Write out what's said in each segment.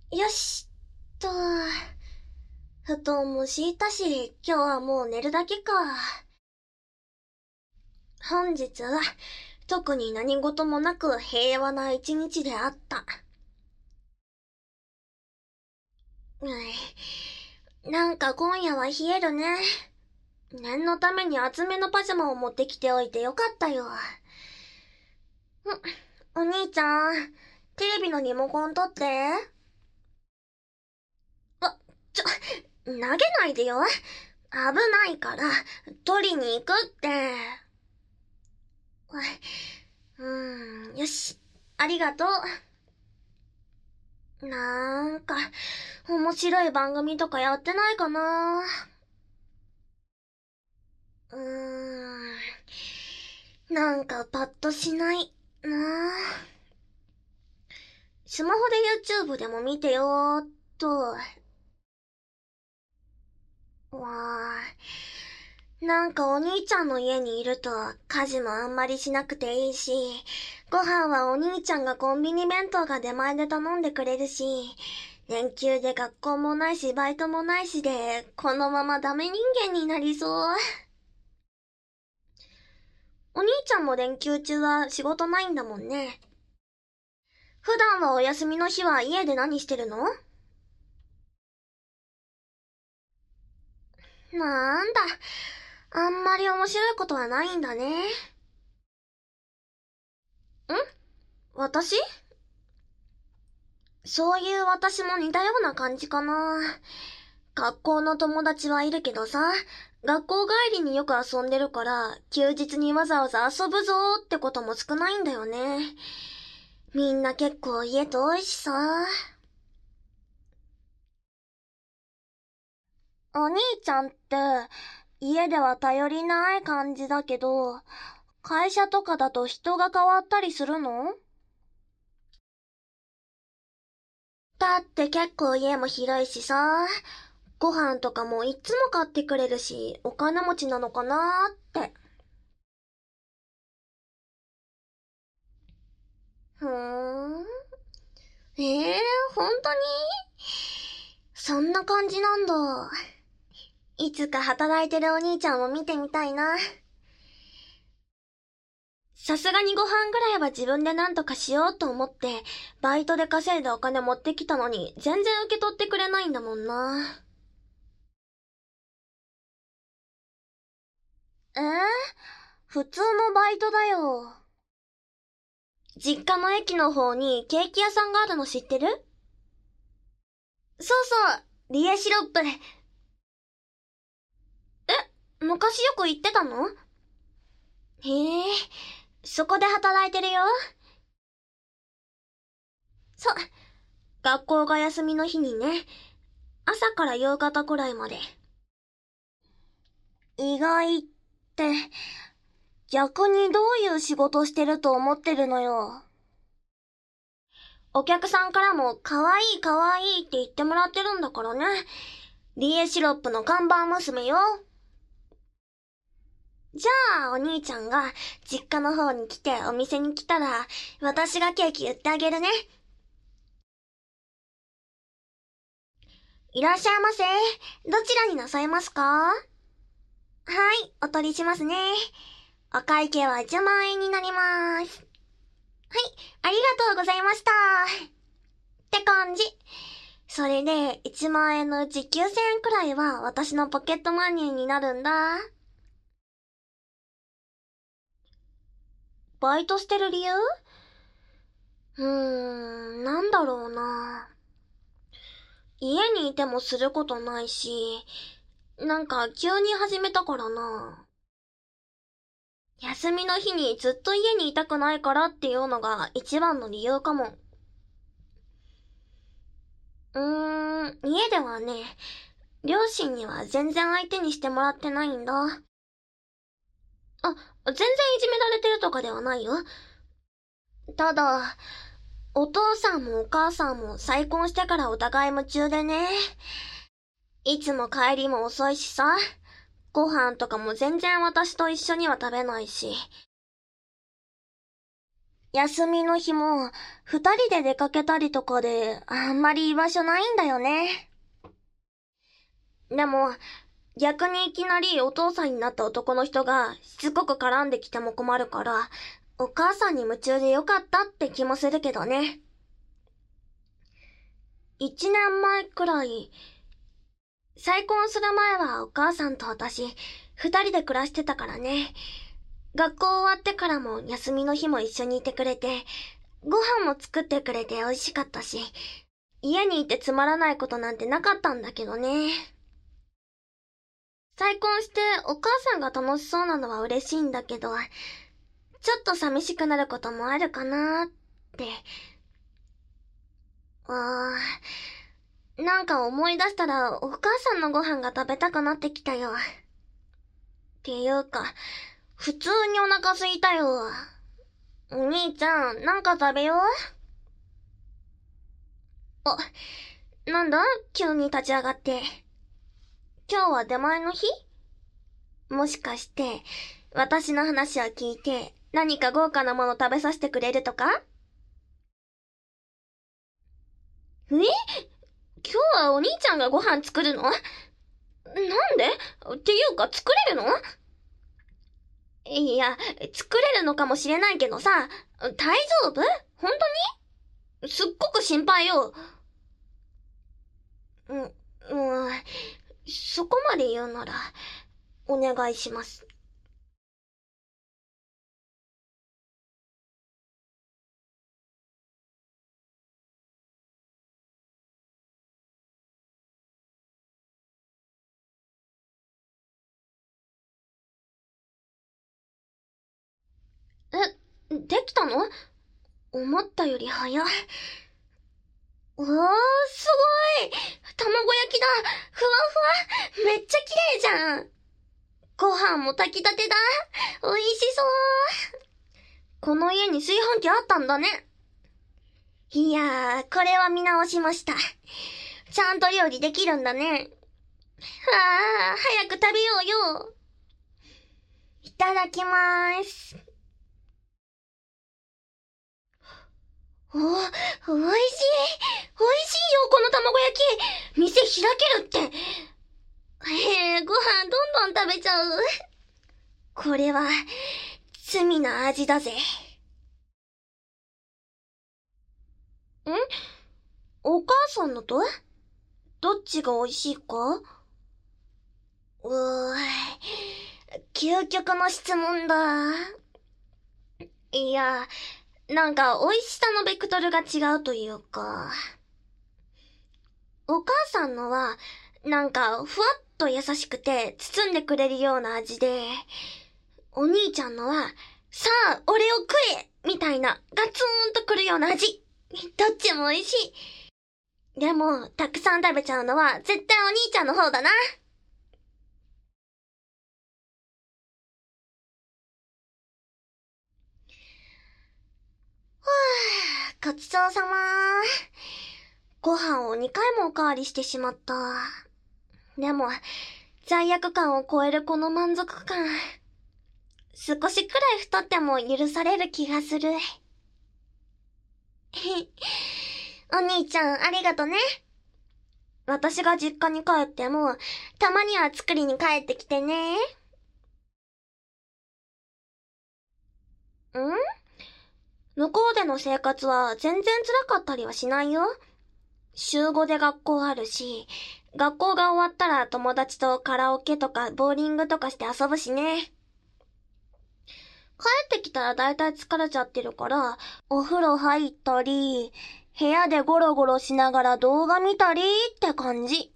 よし、と。布団も敷いたし、今日はもう寝るだけか。本日は、特に何事もなく平和な一日であった。なんか今夜は冷えるね。念のために厚めのパジャマを持ってきておいてよかったよ。お兄ちゃん、テレビのリモコン取って。投げないでよ。危ないから、取りに行くって。よし。ありがとう。なんか、面白い番組とかやってないかな。なんかパッとしないな。スマホで YouTube でも見てよーっと。なんかお兄ちゃんの家にいると家事もあんまりしなくていいし、ご飯はお兄ちゃんがコンビニ弁当が出前で頼んでくれるし、連休で学校もないしバイトもないしで、このままダメ人間になりそう。お兄ちゃんも連休中は仕事ないんだもんね。普段はお休みの日は家で何してるの？なんだ、あんまり面白いことはないんだね。私？そういう私も似たような感じかな。学校の友達はいるけどさ、学校帰りによく遊んでるから、休日にわざわざ遊ぶぞーってことも少ないんだよね。みんな結構家遠いしさ。お兄ちゃんって、家では頼りない感じだけど、会社とかだと人が変わったりするの？だって結構家も広いしさ、ご飯とかもいつも買ってくれるし、お金持ちなのかなーって。ふーん。本当に？そんな感じなんだ。いつか働いてるお兄ちゃんを見てみたいな。さすがにご飯ぐらいは自分で何とかしようと思って、バイトで稼いだお金持ってきたのに、全然受け取ってくれないんだもんな。えー、普通のバイトだよ。実家の駅の方にケーキ屋さんがあるの知ってる？そうそう、リエシロップ。昔よく行ってたの？へえ、そこで働いてるよ。そう、学校が休みの日にね、朝から夕方くらいまで。意外って、逆にどういう仕事してると思ってるのよ。お客さんからも可愛い可愛いって言ってもらってるんだからね。リエシロップの看板娘よ。じゃあ、お兄ちゃんが実家の方に来てお店に来たら、私がケーキ売ってあげるね。いらっしゃいませ。どちらになさいますか？はい、お取りしますね。お会計は10万円になります。はい、ありがとうございました。って感じ。それで、1万円のうち9000円くらいは私のポケットマネーになるんだ。バイトしてる理由？なんだろうな。家にいてもすることないし、なんか急に始めたからな。休みの日にずっと家にいたくないからっていうのが一番の理由かも。家ではね、両親には全然相手にしてもらってないんだ。全然いじめられてるとかではないよ。ただ、お父さんもお母さんも再婚してからお互い夢中でね。いつも帰りも遅いしさ。ご飯とかも全然私と一緒には食べないし。 休みの日も、二人で出かけたりとかで、あんまり居場所ないんだよね。でも、逆にいきなりお父さんになった男の人がしつこく絡んできても困るから、お母さんに夢中でよかったって気もするけどね。1年前くらい、再婚する前はお母さんと私、二人で暮らしてたからね。学校終わってからも休みの日も一緒にいてくれて、ご飯も作ってくれて美味しかったし、家にいてつまらないことなんてなかったんだけどね。再婚してお母さんが楽しそうなのは嬉しいんだけど、ちょっと寂しくなることもあるかなーって。なんか思い出したらお母さんのご飯が食べたくなってきたよ。っていうか、普通にお腹空いたよ。お兄ちゃん、なんか食べよう。あ、なんだ急に立ち上がって。今日は出前の日？もしかして、私の話を聞いて、何か豪華なもの食べさせてくれるとか？今日はお兄ちゃんがご飯作るの？なんで？っていうか作れるの？いや、作れるのかもしれないけどさ、大丈夫？本当に？すっごく心配よ。そこまで言うなら、お願いします。できたの？思ったより早い。すごい！卵焼きだ！ふわふわ！めっちゃ綺麗じゃん！ご飯も炊きたてだ！美味しそう！この家に炊飯器あったんだね。いやー、これは見直しました。ちゃんと料理できるんだね。早く食べようよ。いただきまーす。美味しい！美味しいよ、この卵焼き！店開けるって。ご飯どんどん食べちゃう。これは、罪な味だぜ。お母さんのと？どっちが美味しいか？究極の質問だ。いや、なんか美味しさのベクトルが違うというか。お母さんのは、なんかふわっと優しくて包んでくれるような味で、お兄ちゃんのは、さあ、俺を食えみたいなガツンとくるような味。どっちも美味しい。でも、たくさん食べちゃうのは絶対お兄ちゃんの方だな。ごちそうさま。ご飯を2回もおかわりしてしまった。でも、罪悪感を超えるこの満足感。少しくらい太っても許される気がする。お兄ちゃん、ありがとね。私が実家に帰っても、たまには作りに帰ってきてね。向こうでの生活は全然辛かったりはしないよ。週5で学校あるし、学校が終わったら友達とカラオケとかボーリングとかして遊ぶしね。帰ってきたらだいたい疲れちゃってるから、お風呂入ったり、部屋でゴロゴロしながら動画見たりって感じ。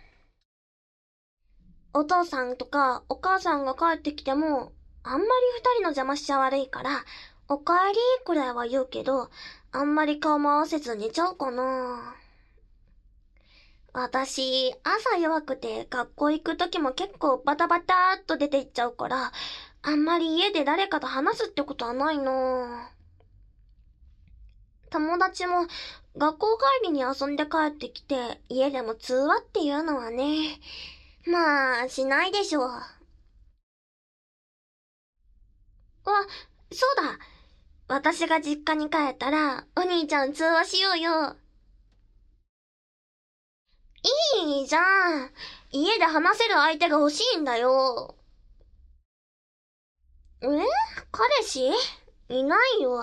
お父さんとかお母さんが帰ってきても、あんまり二人の邪魔しちゃ悪いから、おかえりくらいは言うけど、あんまり顔も合わせず寝ちゃうかな。私、朝弱くて学校行くときも結構バタバターっと出て行っちゃうから、あんまり家で誰かと話すってことはないな。友達も学校帰りに遊んで帰ってきて家でも通話っていうのはね、まあ、しないでしょう。そうだ。 私が実家に帰ったら、お兄ちゃん通話しようよ。いいじゃん。家で話せる相手が欲しいんだよ。彼氏いないよ。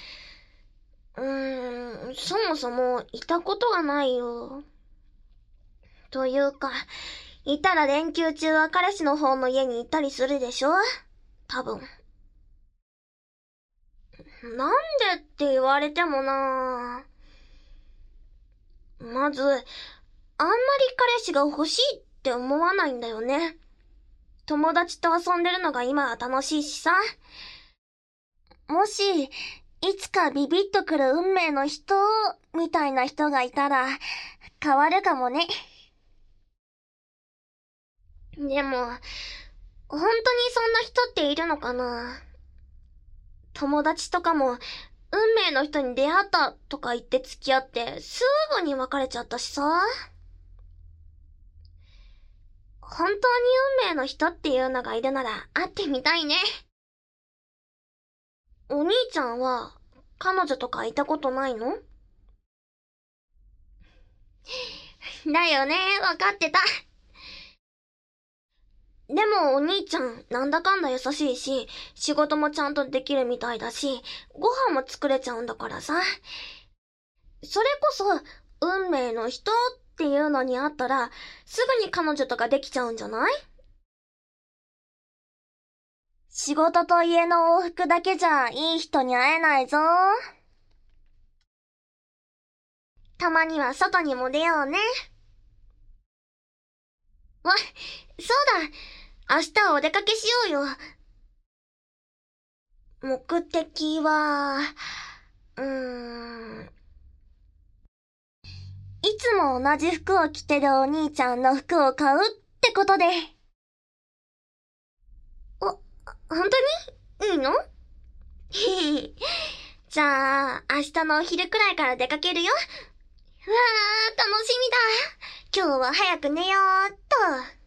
そもそもいたことがないよ。というか、いたら連休中は彼氏の方の家に行ったりするでしょ？多分。なんでって言われてもなぁ。まず、あんまり彼氏が欲しいって思わないんだよね。友達と遊んでるのが今は楽しいしさ。もし、いつかビビッとくる運命の人、みたいな人がいたら、変わるかもね。でも、本当にそんな人っているのかな？友達とかも、運命の人に出会ったとか言って付き合って、すぐに別れちゃったしさ。本当に運命の人っていうのがいるなら会ってみたいね。お兄ちゃんは、彼女とかいたことないの？だよね、わかってた。でもお兄ちゃん、なんだかんだ優しいし、仕事もちゃんとできるみたいだし、ご飯も作れちゃうんだからさ。それこそ、運命の人っていうのに会ったら、すぐに彼女とかできちゃうんじゃない？仕事と家の往復だけじゃいい人に会えないぞ。たまには外にも出ようね。そうだ。明日はお出かけしようよ。目的は、いつも同じ服を着てるお兄ちゃんの服を買うってことで。本当に？いいの？じゃあ、明日のお昼くらいから出かけるよ。うわー、楽しみだ。今日は早く寝ようっと。